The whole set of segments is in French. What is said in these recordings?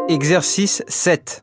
Exercice 7.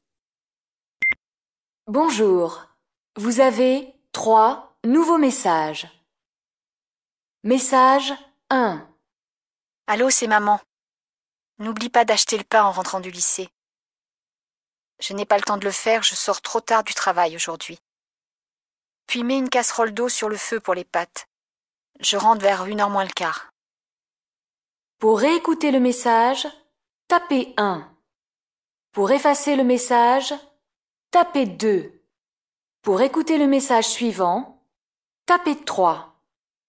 Bonjour. Vous avez 3 nouveaux messages. Message 1. Allô, c'est maman. N'oublie pas d'acheter le pain en rentrant du lycée. Je n'ai pas le temps de le faire, je sors trop tard du travail aujourd'hui. Puis mets une casserole d'eau sur le feu pour les pâtes. Je rentre vers 1h moins le quart. Pour réécouter le message, tapez 1. Pour effacer le message, tapez 2. Pour écouter le message suivant, tapez 3.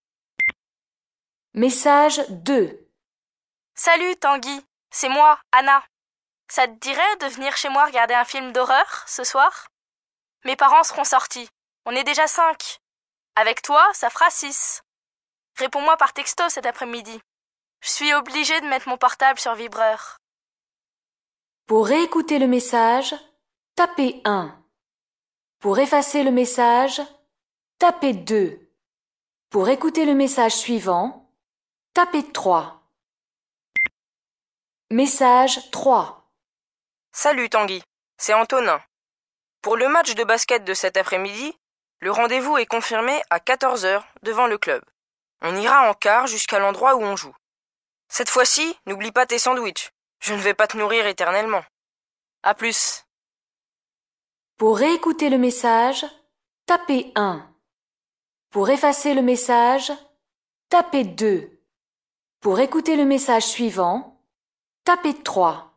Message 2. Salut Tanguy, c'est moi, Anna. Ça te dirait de venir chez moi regarder un film d'horreur ce soir? Mes parents seront sortis. On est déjà 5. Avec toi, ça fera 6. Réponds-moi par texto cet après-midi. Je suis obligée de mettre mon portable sur vibreur. Pour réécouter le message, tapez 1. Pour effacer le message, tapez 2. Pour écouter le message suivant, tapez 3. Message 3. Salut Tanguy, c'est Antonin. Pour le match de basket de cet après-midi, le rendez-vous est confirmé à 14h devant le club. On ira en car jusqu'à l'endroit où on joue. Cette fois-ci, n'oublie pas tes sandwichs. Je ne vais pas te nourrir éternellement. À plus. Pour réécouter le message, tapez 1. Pour effacer le message, tapez 2. Pour écouter le message suivant, tapez 3.